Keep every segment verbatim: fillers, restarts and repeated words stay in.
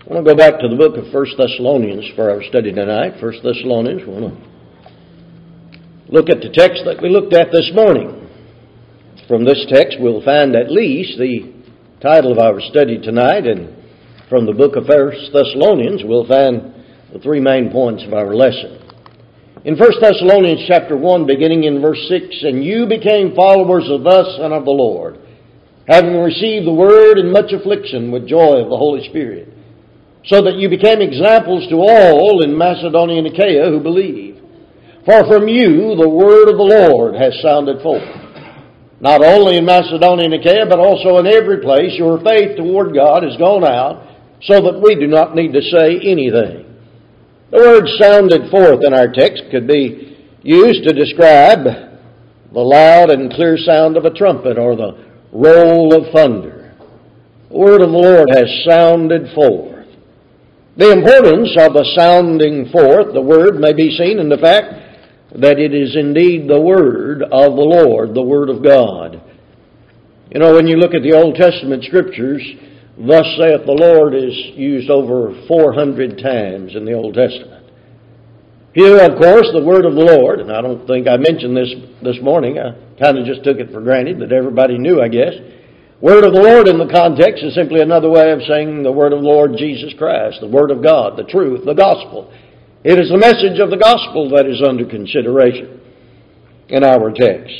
I want to go back to the book of First Thessalonians for our study tonight. First Thessalonians, we want to look at the text that we looked at this morning. From this text, we'll find at least the title of our study tonight, and from the book of First Thessalonians, we'll find the three main points of our lesson. In First Thessalonians chapter one, beginning in verse six, "And you became followers of us and of the Lord, having received the word in much affliction with joy of the Holy Spirit, so that you became examples to all in Macedonia and Achaia who believe. For from you the word of the Lord has sounded forth. Not only in Macedonia and Achaia, but also in every place your faith toward God has gone out, so that we do not need to say anything." The word "sounded forth" in our text could be used to describe the loud and clear sound of a trumpet or the roll of thunder. The word of the Lord has sounded forth. The importance of the sounding forth the word may be seen in the fact that it is indeed the word of the Lord, the word of God. You know, when you look at the Old Testament scriptures, "Thus saith the Lord" is used over four hundred times in the Old Testament. Here, of course, the word of the Lord, and I don't think I mentioned this this morning, I kind of just took it for granted that everybody knew, I guess. Word of the Lord in the context is simply another way of saying the word of the Lord Jesus Christ, the word of God, the truth, the gospel. It is the message of the gospel that is under consideration in our text.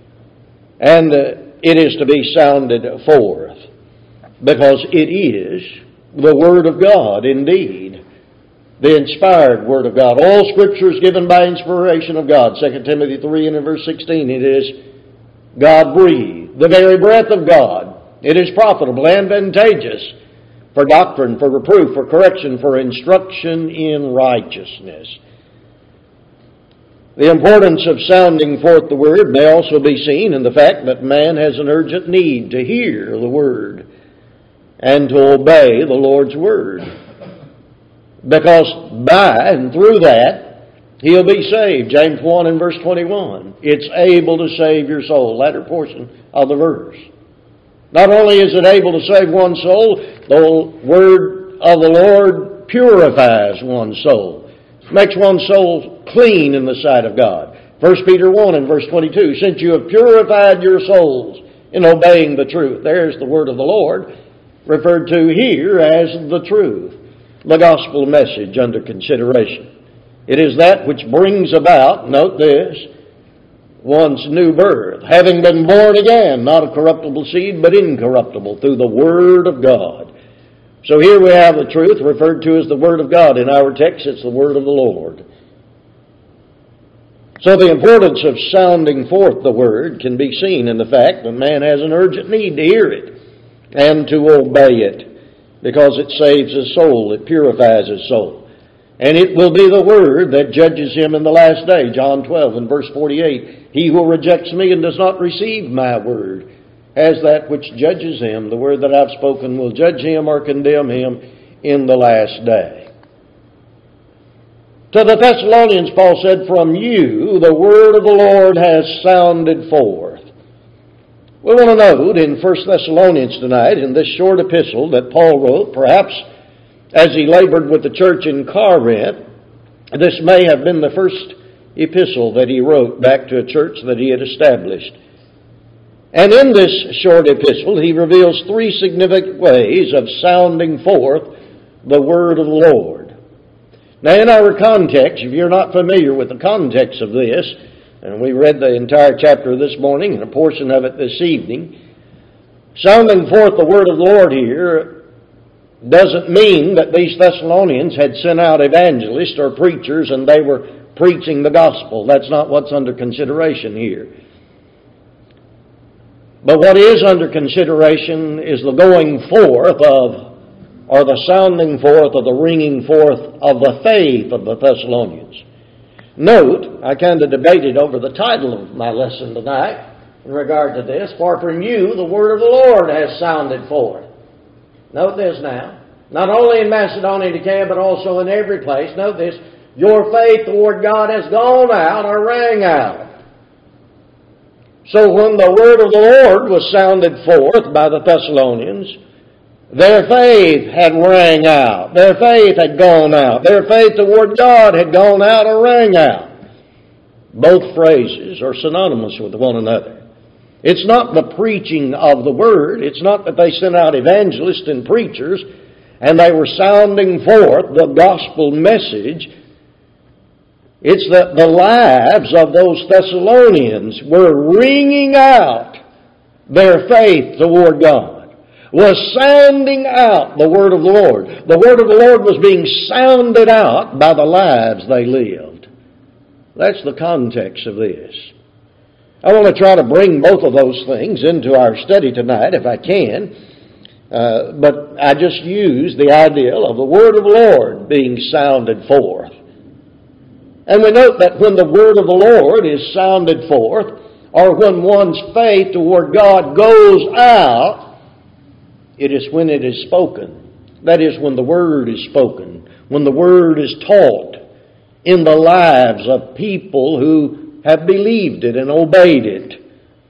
And uh, it is to be sounded forth because it is the word of God indeed, the inspired word of God. All scripture is given by inspiration of God. Second Timothy three and in verse sixteen, it is God-breathed, the very breath of God. It is profitable and advantageous for doctrine, for reproof, for correction, for instruction in righteousness. The importance of sounding forth the word may also be seen in the fact that man has an urgent need to hear the word and to obey the Lord's word. Because by and through that, he'll be saved. James one and verse twenty-one. It's able to save your soul. Latter portion of the verse. Not only is it able to save one's soul, the word of the Lord purifies one's soul. Makes one's soul clean in the sight of God. First Peter one and verse twenty-two. "Since you have purified your souls in obeying the truth." There's the word of the Lord, referred to here as the truth. The gospel message under consideration. It is that which brings about, note this, one's new birth, having been born again, not of corruptible seed, but incorruptible, through the word of God. So here we have the truth referred to as the word of God. In our text, it's the word of the Lord. So the importance of sounding forth the word can be seen in the fact that man has an urgent need to hear it and to obey it, because it saves his soul, it purifies his soul. And it will be the word that judges him in the last day. John twelve and verse forty-eight. "He who rejects me and does not receive my word has that which judges him. The word that I've spoken will judge him or condemn him in the last day." To the Thessalonians, Paul said, "From you the word of the Lord has sounded forth." We want to note in First Thessalonians tonight, in this short epistle that Paul wrote, perhaps as he labored with the church in Corinth, this may have been the first epistle that he wrote back to a church that he had established. And in this short epistle, he reveals three significant ways of sounding forth the word of the Lord. Now, in our context, if you're not familiar with the context of this, and we read the entire chapter this morning and a portion of it this evening, sounding forth the word of the Lord here doesn't mean that these Thessalonians had sent out evangelists or preachers and they were preaching the gospel. That's not what's under consideration here. But what is under consideration is the going forth of, or the sounding forth or the ringing forth of the faith of the Thessalonians. Note, I kind of debated over the title of my lesson tonight in regard to this. "For from you the word of the Lord has sounded forth." Note this now. Not only in Macedonia and Achaia, but also in every place. Note this. Your faith toward God has gone out or rang out. So when the word of the Lord was sounded forth by the Thessalonians, Their faith had rang out. Their faith had gone out. Their faith toward God had gone out or rang out. Both phrases are synonymous with one another. It's not the preaching of the Word. It's not that they sent out evangelists and preachers and they were sounding forth the gospel message. It's that the lives of those Thessalonians were ringing out their faith toward God, was sounding out the word of the Lord. The word of the Lord was being sounded out by the lives they lived. That's the context of this. I want to try to bring both of those things into our study tonight if I can. Uh, but I just use the ideal of the word of the Lord being sounded forth. And we note that when the word of the Lord is sounded forth, or when one's faith toward God goes out, it is when it is spoken. That is, when the word is spoken, when the word is taught in the lives of people who have believed it and obeyed it.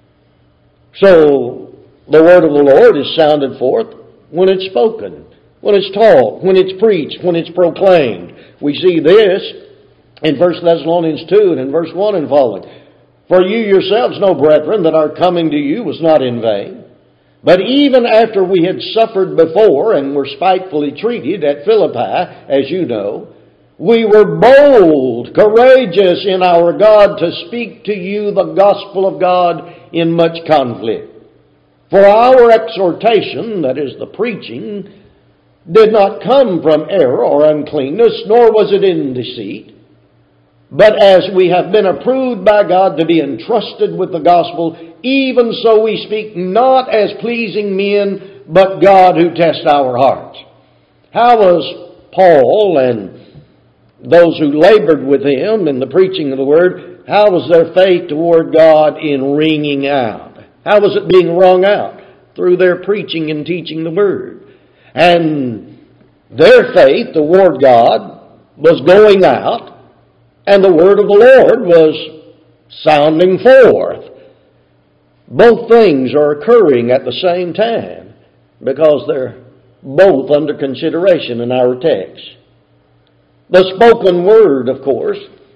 So, the word of the Lord is sounded forth when it's spoken, when it's taught, when it's preached, when it's proclaimed. We see this in First Thessalonians two and in verse one and following. For you yourselves know, brethren, that our coming to you was not in vain. But even after we had suffered before and were spitefully treated at Philippi, as you know, we were bold, courageous in our God to speak to you the gospel of God in much conflict. For our exhortation, that is the preaching, did not come from error or uncleanness, nor was it in deceit. But as we have been approved by God to be entrusted with the gospel, even so we speak not as pleasing men, but God who tests our hearts. How was Paul and those who labored with him in the preaching of the word, how was their faith toward God in ringing out? How was it being rung out? Through their preaching and teaching the word. And their faith toward God was going out, and the word of the Lord was sounding forth. Both things are occurring at the same time because they're both under consideration in our text. The spoken word, of course,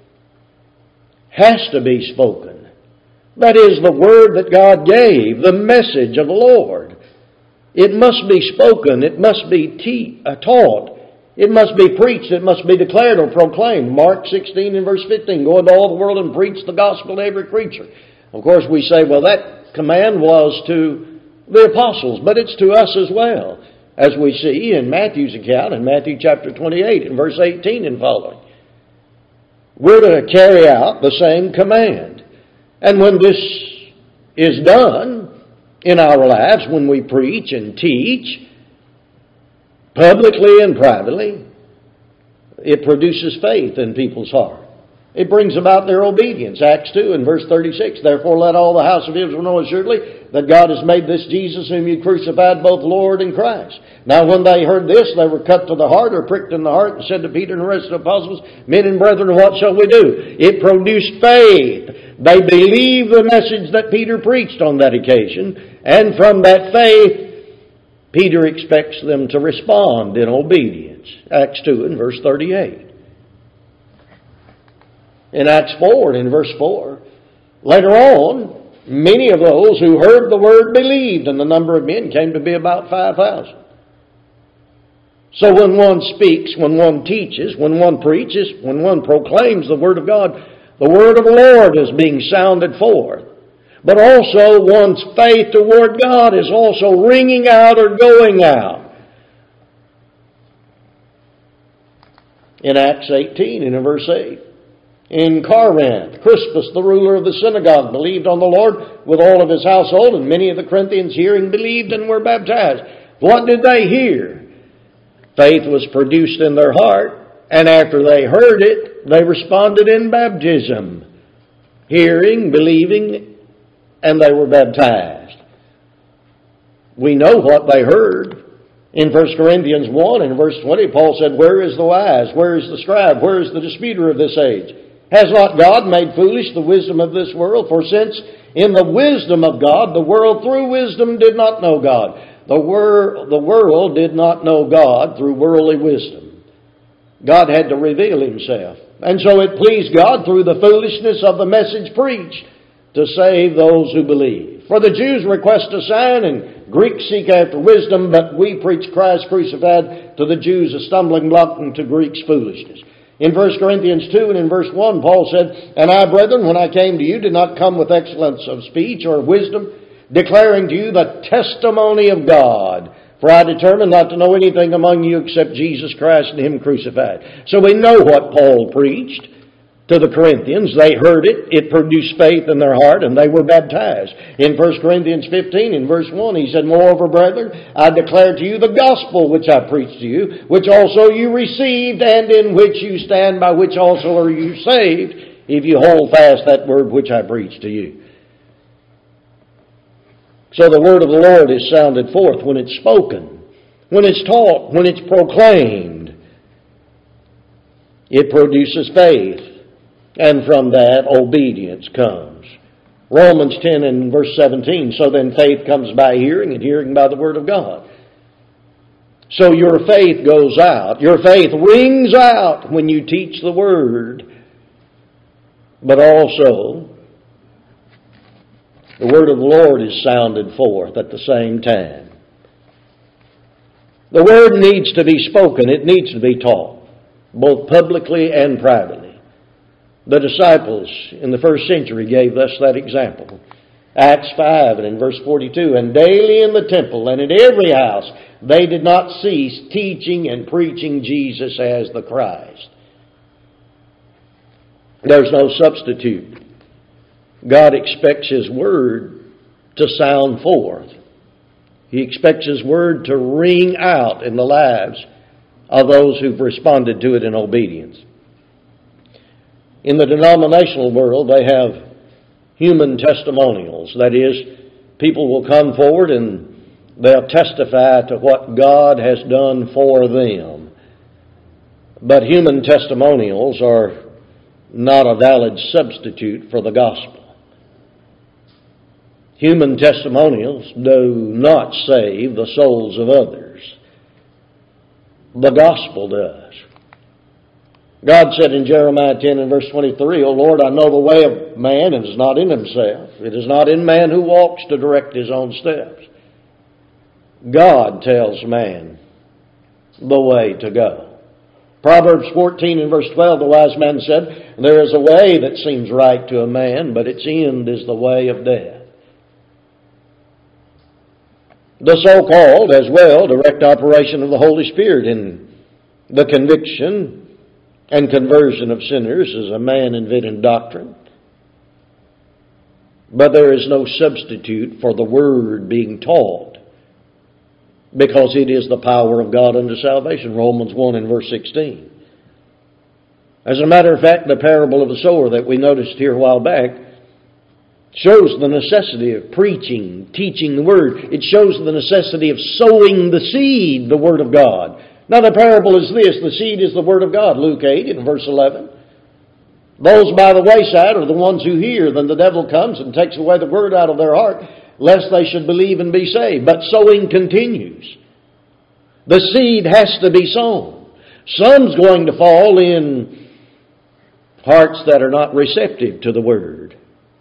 has to be spoken. That is the word that God gave, the message of the Lord. It must be spoken. It must be te- uh, taught. It must be preached. It must be declared or proclaimed. Mark sixteen and verse fifteen, go into all the world and preach the gospel to every creature. Of course, we say, well, that command was to the apostles, but it's to us as well, as we see in Matthew's account in Matthew chapter twenty-eight and verse eighteen and following. We're to carry out the same command. And when this is done in our lives, when we preach and teach, publicly and privately, it produces faith in people's heart. It brings about their obedience. Acts two and verse thirty-six, therefore let all the house of Israel know assuredly that God has made this Jesus whom you crucified both Lord and Christ. Now when they heard this, they were cut to the heart or pricked in the heart and said to Peter and the rest of the apostles, men and brethren, what shall we do? It produced faith. They believed the message that Peter preached on that occasion, and from that faith, Peter expects them to respond in obedience. Acts two and verse thirty-eight. In Acts four and in verse four, later on, many of those who heard the word believed, and the number of men came to be about five thousand. So when one speaks, when one teaches, when one preaches, when one proclaims the word of God, the word of the Lord is being sounded forth. But also one's faith toward God is also ringing out or going out. In Acts eighteen and in verse eight, in Corinth, Crispus, the ruler of the synagogue, believed on the Lord with all of his household, and many of the Corinthians hearing believed and were baptized. What did they hear? Faith was produced in their heart, and after they heard it, they responded in baptism. Hearing, believing, and they were baptized. We know what they heard. In First Corinthians one and verse twenty, Paul said, where is the wise? Where is the scribe? Where is the disputer of this age? Has not God made foolish the wisdom of this world? For since in the wisdom of God, the world through wisdom did not know God. The, wor- the world did not know God through worldly wisdom. God had to reveal Himself. And so it pleased God through the foolishness of the message preached to save those who believe. For the Jews request a sign and Greeks seek after wisdom, but we preach Christ crucified, to the Jews a stumbling block and to Greeks foolishness. In First Corinthians two and in verse one, Paul said, And I, brethren, when I came to you, did not come with excellence of speech or of wisdom, declaring to you the testimony of God. For I determined not to know anything among you except Jesus Christ and Him crucified. So we know what Paul preached to the Corinthians. They heard it. It produced faith in their heart, and they were baptized. In First Corinthians fifteen, in verse one, he said, Moreover, brethren, I declare to you the gospel which I preached to you, which also you received, and in which you stand, by which also are you saved, if you hold fast that word which I preached to you. So the word of the Lord is sounded forth when it's spoken, when it's taught, when it's proclaimed. It produces faith. And from that, obedience comes. Romans ten and verse seventeen, so then faith comes by hearing, and hearing by the Word of God. So your faith goes out. Your faith rings out when you teach the Word. But also, the Word of the Lord is sounded forth at the same time. The Word needs to be spoken. It needs to be taught, both publicly and privately. The disciples in the first century gave us that example. Acts five and in verse forty-two, And daily in the temple and in every house they did not cease teaching and preaching Jesus as the Christ. There's no substitute. God expects His Word to sound forth. He expects His Word to ring out in the lives of those who've responded to it in obedience. In the denominational world, they have human testimonials. That is, people will come forward and they'll testify to what God has done for them. But human testimonials are not a valid substitute for the gospel. Human testimonials do not save the souls of others. The gospel does. God said in Jeremiah ten and verse twenty-three, O Lord, I know the way of man, and it is not in himself. It is not in man who walks to direct his own steps. God tells man the way to go. Proverbs fourteen and verse twelve, the wise man said, There is a way that seems right to a man, but its end is the way of death. The so-called, as well, direct operation of the Holy Spirit in the conviction and conversion of sinners is a man-invented doctrine. But there is no substitute for the Word being taught, because it is the power of God unto salvation. Romans one and verse sixteen. As a matter of fact, the parable of the sower that we noticed here a while back shows the necessity of preaching, teaching the Word. It shows the necessity of sowing the seed, the Word of God. Now the parable is this, the seed is the Word of God, Luke eight and verse eleven. Those by the wayside are the ones who hear, then the devil comes and takes away the Word out of their heart, lest they should believe and be saved. But sowing continues. The seed has to be sown. Some's going to fall in hearts that are not receptive to the Word.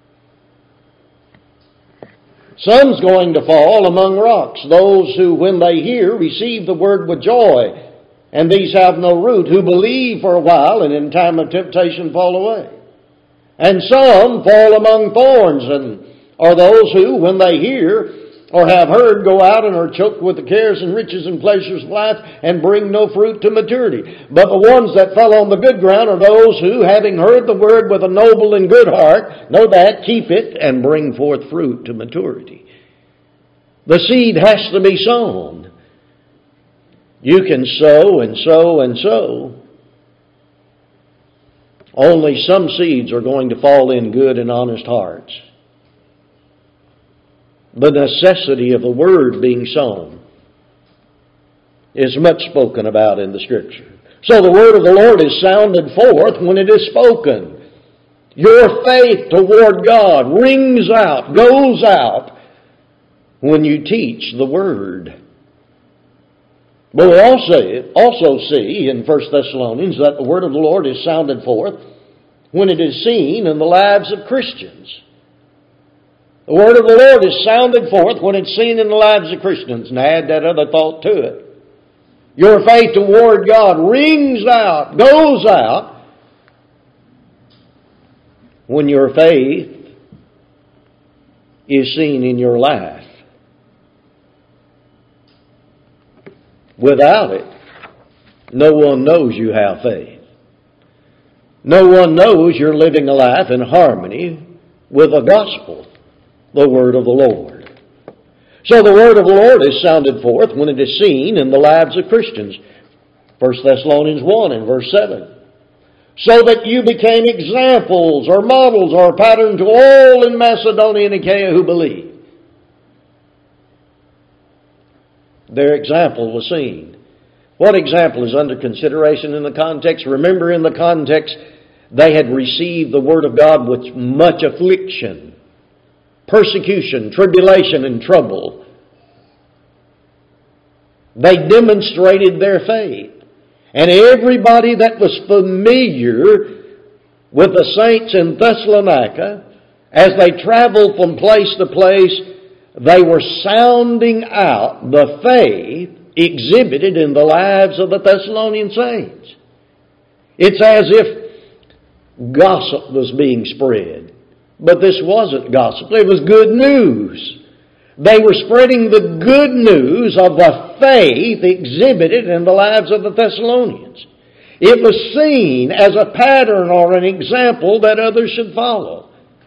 Some's going to fall among rocks, those who, when they hear, receive the Word with joy, and these have no root, who believe for a while and in time of temptation fall away. And some fall among thorns, and are those who, when they hear or have heard, go out and are choked with the cares and riches and pleasures of life and bring no fruit to maturity. But the ones that fell on the good ground are those who, having heard the Word with a noble and good heart, know that, keep it, and bring forth fruit to maturity. The seed has to be sown. You can sow and sow and sow. Only some seeds are going to fall in good and honest hearts. The necessity of the Word being sown is much spoken about in the Scripture. So the Word of the Lord is sounded forth when it is spoken. Your faith toward God rings out, goes out, when you teach the Word. But we also, also see in First Thessalonians that the Word of the Lord is sounded forth when it is seen in the lives of Christians. The Word of the Lord is sounded forth when it's seen in the lives of Christians. And add that other thought to it. Your faith toward God rings out, goes out, when your faith is seen in your life. Without it, no one knows you have faith. No one knows you're living a life in harmony with the gospel, the Word of the Lord. So the Word of the Lord is sounded forth when it is seen in the lives of Christians. First Thessalonians one and verse seven. So that you became examples or models or a pattern to all in Macedonia and Achaia who believe. Their example was seen. What example is under consideration in the context? Remember, in the context, they had received the Word of God with much affliction, persecution, tribulation, and trouble. They demonstrated their faith. And everybody that was familiar with the saints in Thessalonica, as they traveled from place to place, they were sounding out the faith exhibited in the lives of the Thessalonian saints. It's as if gossip was being spread. But this wasn't gossip. It was good news. They were spreading the good news of the faith exhibited in the lives of the Thessalonians. It was seen as a pattern or an example that others should follow.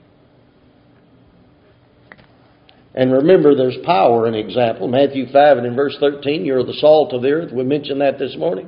And remember, there's power in example. Matthew five and in verse thirteen, you're the salt of the earth. We mentioned that this morning.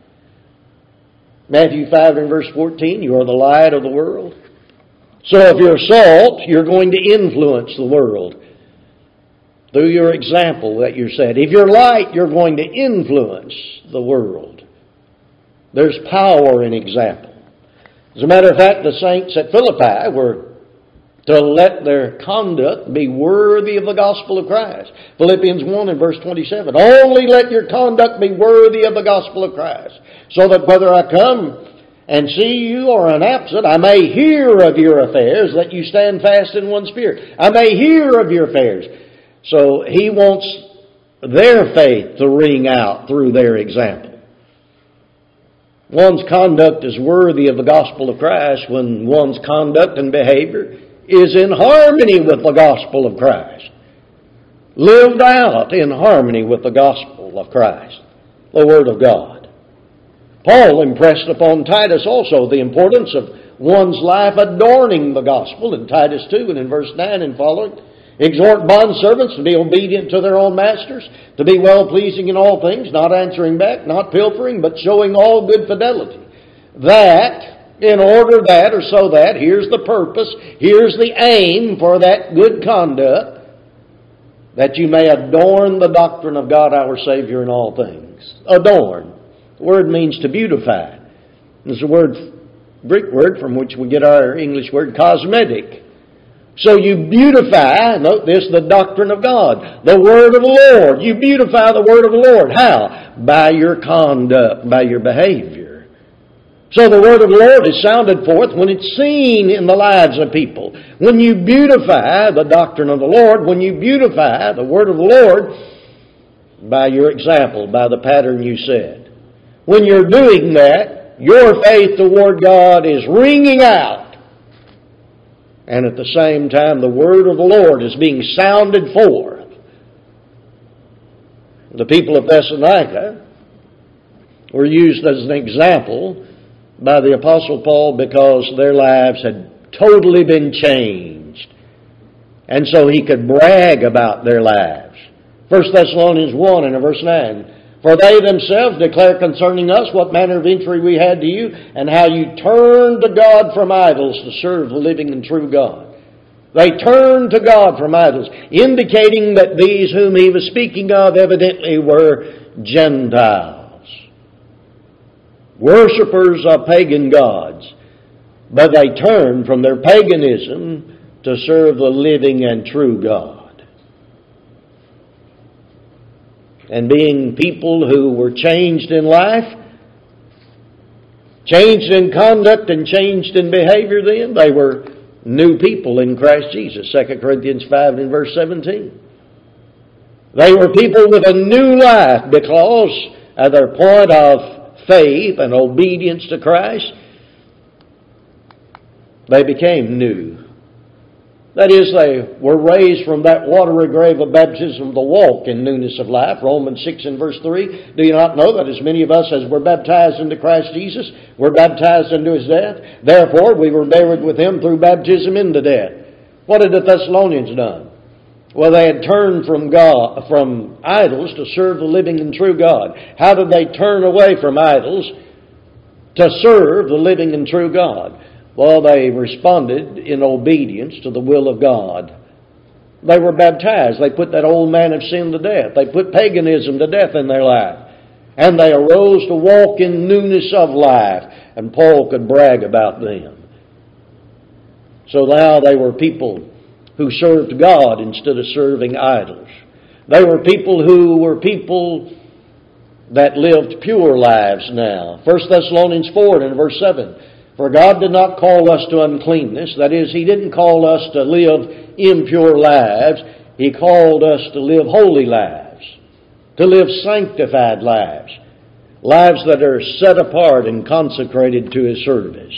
Matthew five and verse fourteen, you are the light of the world. So if you're salt, you're going to influence the world through your example that you set. If you're light, you're going to influence the world. There's power in example. As a matter of fact, the saints at Philippi were to let their conduct be worthy of the gospel of Christ. Philippians one and verse twenty-seven. Only let your conduct be worthy of the gospel of Christ, so that whether I come and see you or am absent, I may hear of your affairs, that you stand fast in one spirit. I may hear of your affairs. So he wants their faith to ring out through their example. One's conduct is worthy of the gospel of Christ when one's conduct and behavior is in harmony with the gospel of Christ. Lived out in harmony with the gospel of Christ, the Word of God. Paul impressed upon Titus also the importance of one's life adorning the gospel in Titus two and in verse nine and following. Exhort bondservants to be obedient to their own masters, to be well-pleasing in all things, not answering back, not pilfering, but showing all good fidelity. That, in order that, or so that, here's the purpose, here's the aim for that good conduct, that you may adorn the doctrine of God our Savior in all things. Adorn. The word means to beautify. It's a word, Greek word from which we get our English word cosmetic. So you beautify, note this, the doctrine of God, the Word of the Lord. You beautify the Word of the Lord. How? By your conduct, by your behavior. So the Word of the Lord is sounded forth when it's seen in the lives of people. When you beautify the doctrine of the Lord, when you beautify the Word of the Lord, by your example, by the pattern you set. When you're doing that, your faith toward God is ringing out. And at the same time, the Word of the Lord is being sounded forth. The people of Thessalonica were used as an example by the Apostle Paul because their lives had totally been changed. And so he could brag about their lives. First Thessalonians one and verse nine. For they themselves declare concerning us what manner of entry we had to you, and how you turned to God from idols to serve the living and true God. They turned to God from idols, indicating that these whom he was speaking of evidently were Gentiles, worshippers of pagan gods. But they turned from their paganism to serve the living and true God. and being people who were changed in life, changed in conduct and changed in behavior then, they were new people in Christ Jesus. Second Corinthians five and verse seventeen. They were people with a new life because at their point of faith and obedience to Christ, they became new. That is, they were raised from that watery grave of baptism to walk in newness of life. Romans six and verse three. Do you not know that as many of us as were baptized into Christ Jesus were baptized into His death? Therefore we were buried with Him through baptism into death. What had the Thessalonians done? Well, they had turned from God, from idols to serve the living and true God. How did they turn away from idols to serve the living and true God? Well, they responded in obedience to the will of God. They were baptized. They put that old man of sin to death. They put paganism to death in their life. And they arose to walk in newness of life. And Paul could brag about them. So now they were people who served God instead of serving idols. They were people who were people that lived pure lives now. First Thessalonians four and verse seven. For God did not call us to uncleanness. That is, He didn't call us to live impure lives. He called us to live holy lives, to live sanctified lives, lives that are set apart and consecrated to His service.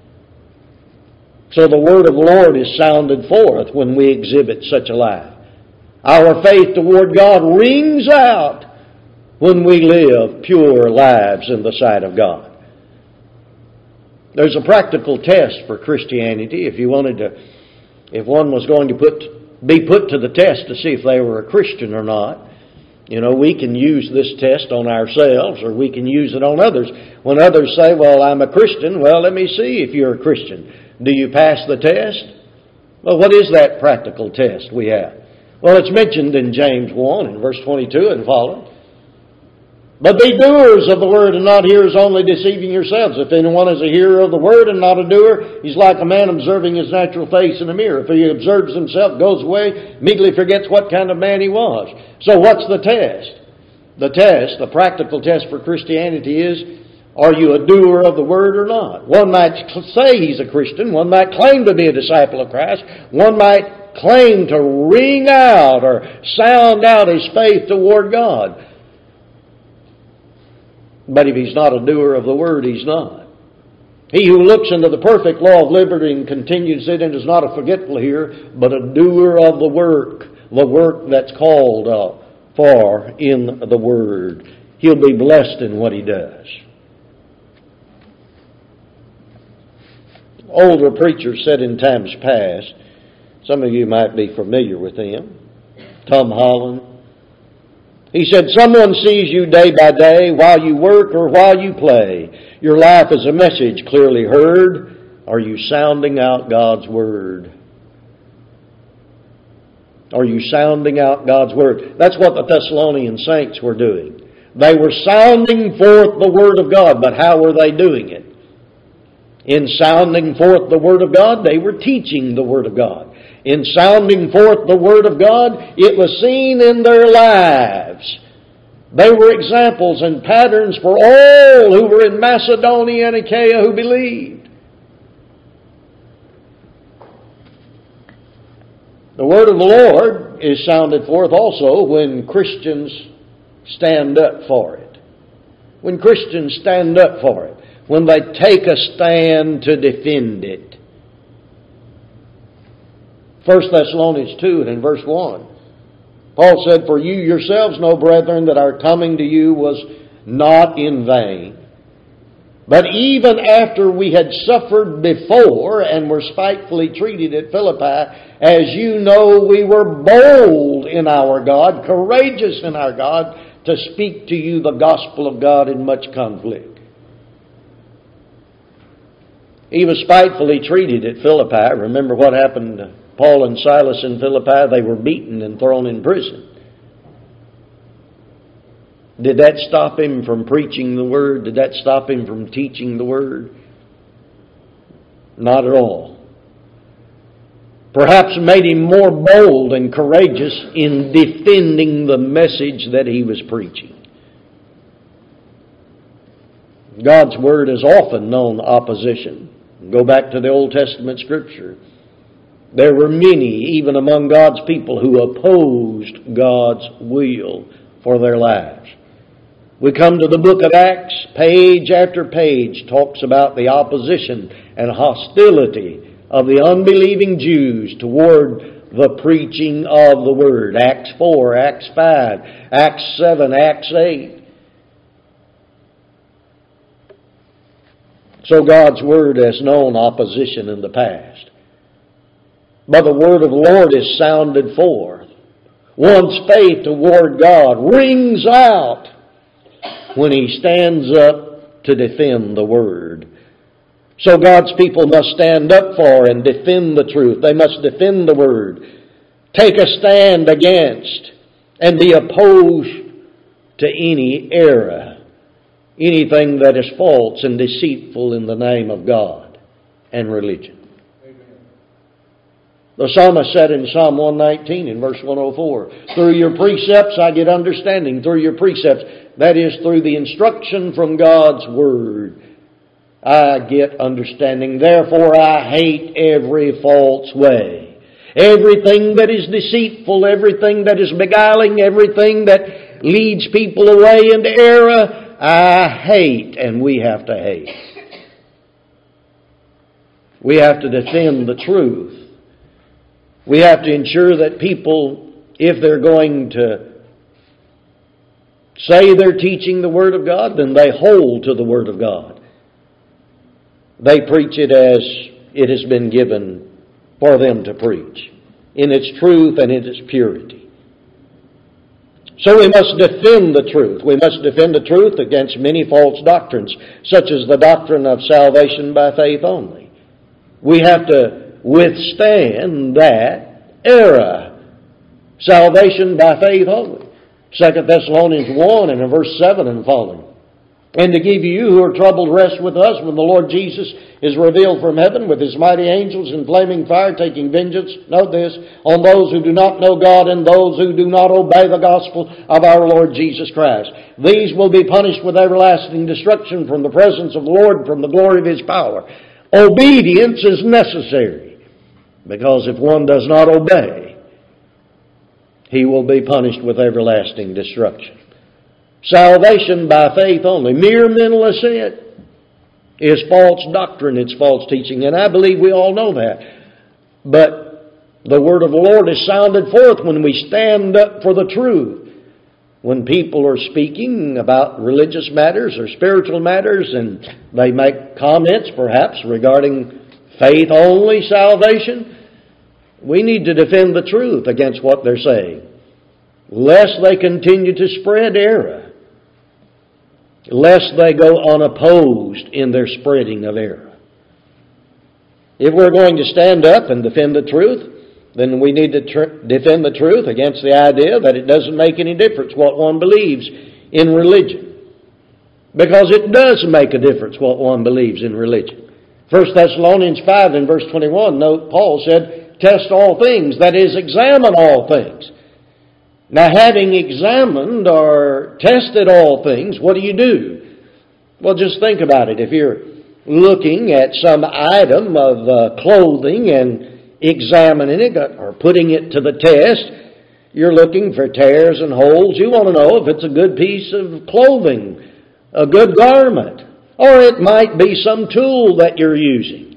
So the word of the Lord is sounded forth when we exhibit such a life. Our faith toward God rings out when we live pure lives in the sight of God. There's a practical test for Christianity. If you wanted to, if one was going to put be put to the test to see if they were a Christian or not, you know, we can use this test on ourselves or we can use it on others. When others say, well, I'm a Christian, well, let me see if you're a Christian. Do you pass the test? Well, what is that practical test we have? Well, it's mentioned in James one and verse twenty-two and following. But be doers of the word and not hearers only, deceiving yourselves. If anyone is a hearer of the word and not a doer, he's like a man observing his natural face in a mirror. If he observes himself, goes away, immediately forgets what kind of man he was. So what's the test? The test, the practical test for Christianity is, are you a doer of the word or not? One might say he's a Christian. One might claim to be a disciple of Christ. One might claim to ring out or sound out his faith toward God. But if he's not a doer of the word, he's not. He who looks into the perfect law of liberty and continues it and is not a forgetful hearer, but a doer of the work, the work that's called uh, for in the word. He'll be blessed in what he does. Older preachers said in times past, some of you might be familiar with him, Tom Holland. He said, someone sees you day by day while you work or while you play. Your life is a message clearly heard. Are you sounding out God's word? Are you sounding out God's word? That's what the Thessalonian saints were doing. They were sounding forth the word of God, but how were they doing it? In sounding forth the word of God, they were teaching the word of God. In sounding forth the word of God, it was seen in their lives. They were examples and patterns for all who were in Macedonia and Achaia who believed. The word of the Lord is sounded forth also when Christians stand up for it. When Christians stand up for it. When they take a stand to defend it. First Thessalonians two and in verse one. Paul said, for you yourselves know, brethren, that our coming to you was not in vain. But even after we had suffered before and were spitefully treated at Philippi, as you know, we were bold in our God, courageous in our God, to speak to you the gospel of God in much conflict. He was spitefully treated at Philippi. Remember what happened to Paul and Silas in Philippi? They were beaten and thrown in prison. Did that stop him from preaching the word? Did that stop him from teaching the word? Not at all. perhaps made him more bold and courageous in defending the message that he was preaching. God's Word has often known opposition. Go back to the Old Testament Scripture. There were many, even among God's people, who opposed God's will for their lives. We come to the book of Acts, page after page talks about the opposition and hostility of the unbelieving Jews toward the preaching of the Word. Acts four, Acts five, Acts seven, Acts eight. So God's Word has known opposition in the past. But the Word of the Lord is sounded forth. One's faith toward God rings out when he stands up to defend the Word. So God's people must stand up for and defend the truth. They must defend the Word. Take a stand against and be opposed to any error, anything that is false and deceitful in the name of God and religion. The psalmist said in Psalm one nineteen in verse one oh four, through your precepts I get understanding. Through your precepts, that is through the instruction from God's Word, I get understanding. Therefore I hate every false way. Everything that is deceitful, everything that is beguiling, everything that leads people away into error, I hate, and we have to hate. We have to defend the truth. We have to ensure that people, if they're going to say they're teaching the Word of God, then they hold to the Word of God. They preach it as it has been given for them to preach, in its truth and in its purity. So we must defend the truth. We must defend the truth against many false doctrines, such as the doctrine of salvation by faith only. We have to withstand that error. Salvation by faith only. Second Thessalonians one and in verse seven and following. And to give you who are troubled rest with us when the Lord Jesus is revealed from heaven with His mighty angels in flaming fire, taking vengeance, note this, on those who do not know God and those who do not obey the gospel of our Lord Jesus Christ. These will be punished with everlasting destruction from the presence of the Lord, from the glory of His power. Obedience is necessary, because if one does not obey, he will be punished with everlasting destruction. Salvation by faith only. Mere mental assent is false doctrine. It's false teaching. And I believe we all know that. But the Word of the Lord is sounded forth when we stand up for the truth. When people are speaking about religious matters or spiritual matters and they make comments perhaps regarding faith only salvation, we need to defend the truth against what they're saying, lest they continue to spread error, lest they go unopposed in their spreading of error. If we're going to stand up and defend the truth, then we need to tr- defend the truth against the idea that it doesn't make any difference what one believes in religion. Because it does make a difference what one believes in religion. First Thessalonians five and verse twenty-one, note Paul said, test all things, that is, examine all things. Now, having examined or tested all things, what do you do? Well, just think about it. If you're looking at some item of uh, clothing and examining it or putting it to the test, you're looking for tears and holes. You want to know if it's a good piece of clothing, a good garment, or it might be some tool that you're using.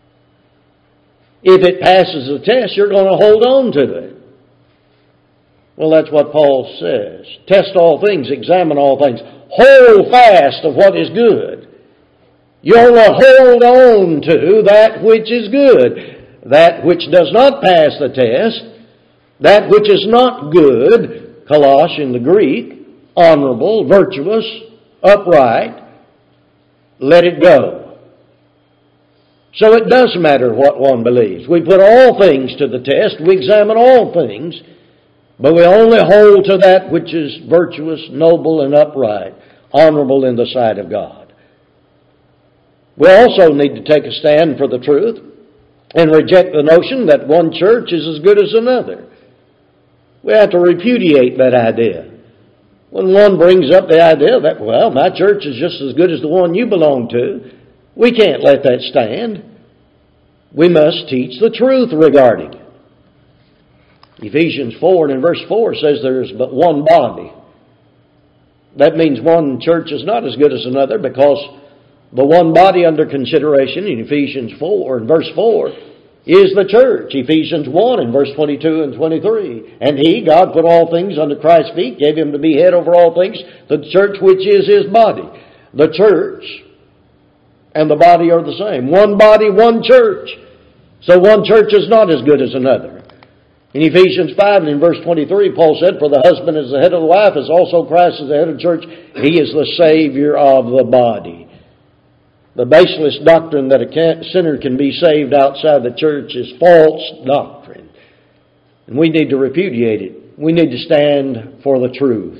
If it passes the test, you're going to hold on to it. Well, that's what Paul says. Test all things, examine all things. Hold fast of what is good. You want to hold on to that which is good. That which does not pass the test, that which is not good, kalos in the Greek, honorable, virtuous, upright, let it go. So it does matter what one believes. We put all things to the test, we examine all things, but we only hold to that which is virtuous, noble, and upright, honorable in the sight of God. We also need to take a stand for the truth and reject the notion that one church is as good as another. We have to repudiate that idea. When one brings up the idea that, well, my church is just as good as the one you belong to, we can't let that stand. We must teach the truth regarding it. Ephesians four and in verse four says there is but one body. That means one church is not as good as another, because the one body under consideration in Ephesians four and verse four is the church. Ephesians one and verse twenty-two and twenty-three. And He, God, put all things under Christ's feet, gave Him to be head over all things, the church which is His body. The church and the body are the same. One body, one church. So one church is not as good as another. In Ephesians five and in verse twenty-three, Paul said, for the husband is the head of the wife, as also Christ is the head of the church. He is the Savior of the body. The baseless doctrine that a sinner can be saved outside the church is false doctrine. And we need to repudiate it. We need to stand for the truth.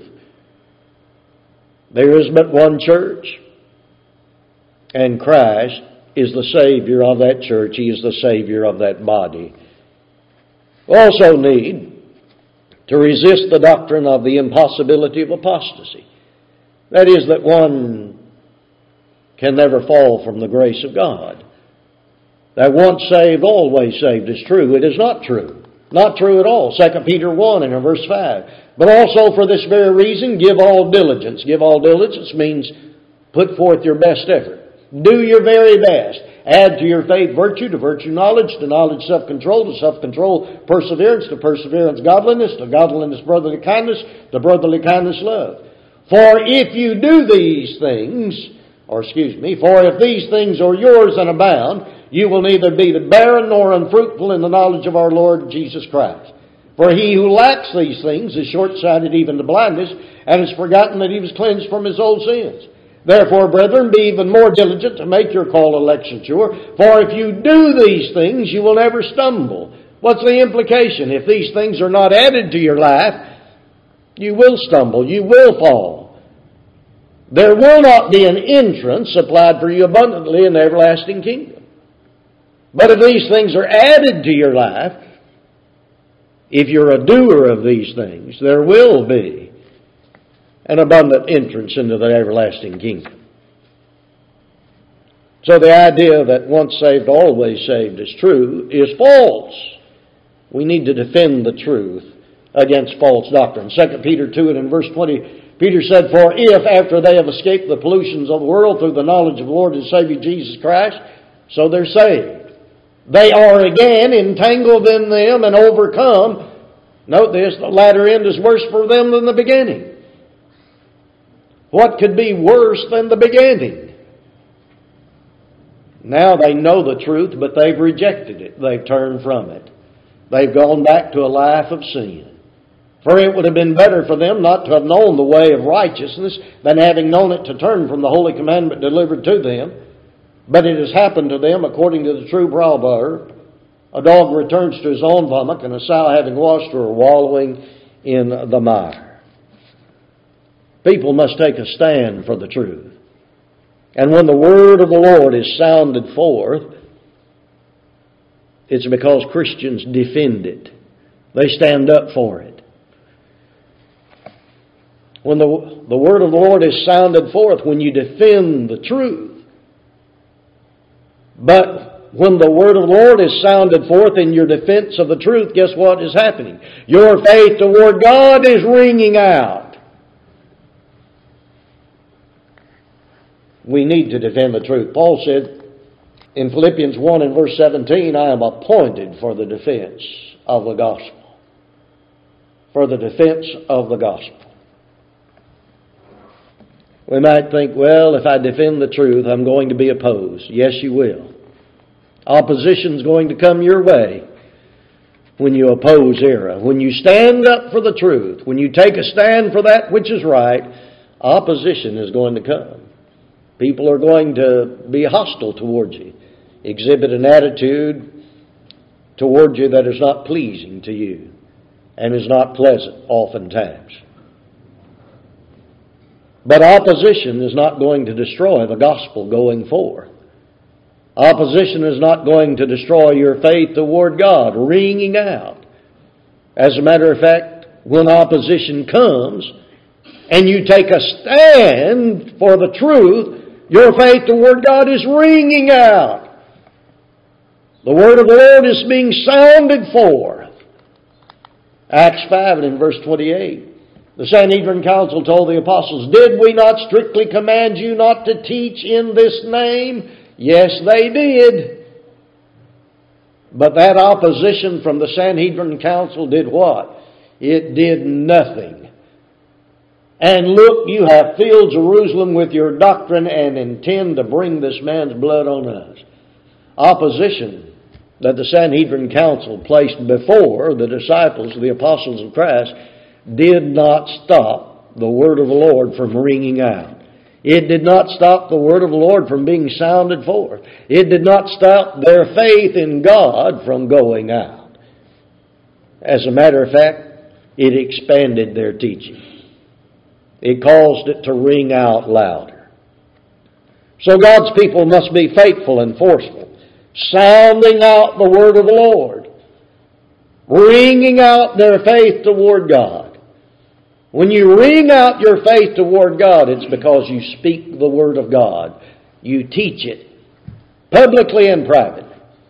There is but one church, and Christ is the Savior of that church. He is the Savior of that body. We also need to resist the doctrine of the impossibility of apostasy. That is, that one can never fall from the grace of God. That once saved, always saved is true. It is not true. Not true at all. Second Peter one and in verse five. But also for this very reason, give all diligence. Give all diligence means put forth your best effort. Do your very best. Add to your faith virtue, to virtue knowledge, to knowledge self-control, to self-control perseverance, to perseverance godliness, to godliness brotherly kindness, to brotherly kindness love. For if you do these things, or excuse me, for if these things are yours and abound, you will neither be barren nor unfruitful in the knowledge of our Lord Jesus Christ. For he who lacks these things is short-sighted even to blindness, and has forgotten that he was cleansed from his old sins. Therefore, brethren, be even more diligent to make your call election sure. For if you do these things, you will never stumble. What's the implication? If these things are not added to your life, you will stumble. You will fall. There will not be an entrance supplied for you abundantly in the everlasting kingdom. But if these things are added to your life, if you're a doer of these things, there will be an abundant entrance into the everlasting kingdom. So the idea that once saved, always saved is true is false. We need to defend the truth against false doctrine. Second Peter two and in verse twenty, Peter said, for if after they have escaped the pollutions of the world through the knowledge of the Lord and Savior Jesus Christ, so they're saved, they are again entangled in them and overcome. Note this, the latter end is worse for them than the beginning. What could be worse than the beginning? Now they know the truth, but they've rejected it. They've turned from it. They've gone back to a life of sin. For it would have been better for them not to have known the way of righteousness than having known it to turn from the holy commandment delivered to them. But it has happened to them according to the true proverb, a dog returns to his own vomit, and a sow having washed her wallowing in the mire. People must take a stand for the truth. And when the word of the Lord is sounded forth, it's because Christians defend it. They stand up for it. When the, the word of the Lord is sounded forth, when you defend the truth. But when the word of the Lord is sounded forth in your defense of the truth, guess what is happening? Your faith toward God is ringing out. We need to defend the truth. Paul said in Philippians one and verse seventeen, I am appointed for the defense of the gospel. For the defense of the gospel. We might think, well, if I defend the truth, I'm going to be opposed. Yes, you will. Opposition's going to come your way when you oppose error. When you stand up for the truth, when you take a stand for that which is right, opposition is going to come. People are going to be hostile towards you, exhibit an attitude towards you that is not pleasing to you and is not pleasant oftentimes. But opposition is not going to destroy the gospel going forth. Opposition is not going to destroy your faith toward God, ringing out. As a matter of fact, when opposition comes and you take a stand for the truth, your faith toward God is ringing out. The word of the Lord is being sounded forth. Acts five and in verse twenty-eight. The Sanhedrin council told the apostles, "Did we not strictly command you not to teach in this name?" Yes, they did. But that opposition from the Sanhedrin council did what? It did nothing. And look, you have filled Jerusalem with your doctrine and intend to bring this man's blood on us. Opposition that the Sanhedrin council placed before the disciples, the apostles of Christ, did not stop the word of the Lord from ringing out. It did not stop the word of the Lord from being sounded forth. It did not stop their faith in God from going out. As a matter of fact, it expanded their teaching. It caused it to ring out louder. So God's people must be faithful and forceful, sounding out the word of the Lord, ringing out their faith toward God. When you ring out your faith toward God, it's because you speak the word of God. You teach it publicly and privately.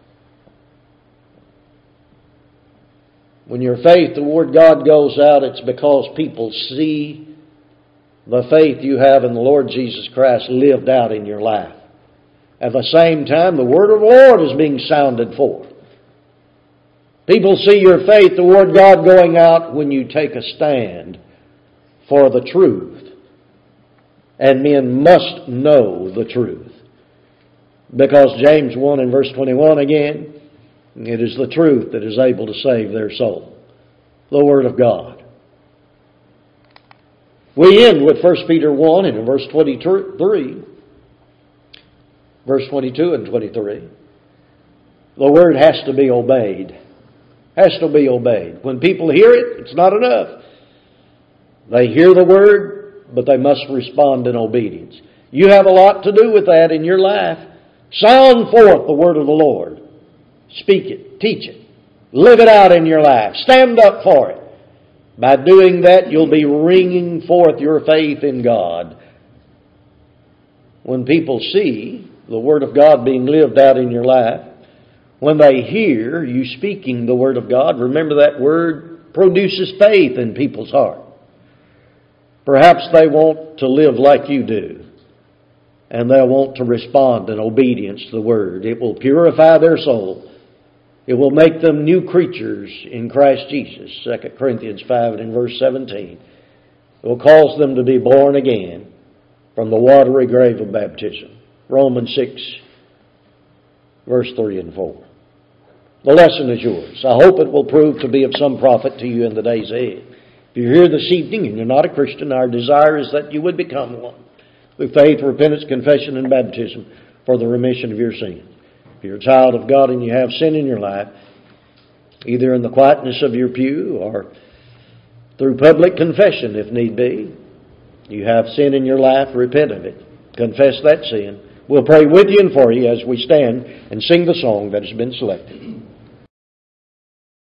When your faith toward God goes out, it's because people see the faith you have in the Lord Jesus Christ lived out in your life. At the same time, the word of the Lord is being sounded forth. People see your faith toward God going out when you take a stand for the truth. And men must know the truth. Because James one and verse twenty-one again, it is the truth that is able to save their soul. The Word of God. We end with First Peter one and in verse twenty-three. Verse twenty-two and twenty-three. The Word has to be obeyed. Has to be obeyed. When people hear it, it's not enough. They hear the Word, but they must respond in obedience. You have a lot to do with that in your life. Sound forth the Word of the Lord. Speak it. Teach it. Live it out in your life. Stand up for it. By doing that, you'll be ringing forth your faith in God. When people see the Word of God being lived out in your life, when they hear you speaking the Word of God, remember that Word produces faith in people's heart. Perhaps they want to live like you do, and they'll want to respond in obedience to the Word. It will purify their soul. It will make them new creatures in Christ Jesus. Second Corinthians five and in verse seventeen. It will cause them to be born again from the watery grave of baptism. Romans six, verse three and four. The lesson is yours. I hope it will prove to be of some profit to you in the days ahead. If you're here this evening and you're not a Christian, our desire is that you would become one through faith, repentance, confession, and baptism for the remission of your sins. If you're a child of God and you have sin in your life, either in the quietness of your pew or through public confession if need be, you have sin in your life, repent of it. Confess that sin. We'll pray with you and for you as we stand and sing the song that has been selected.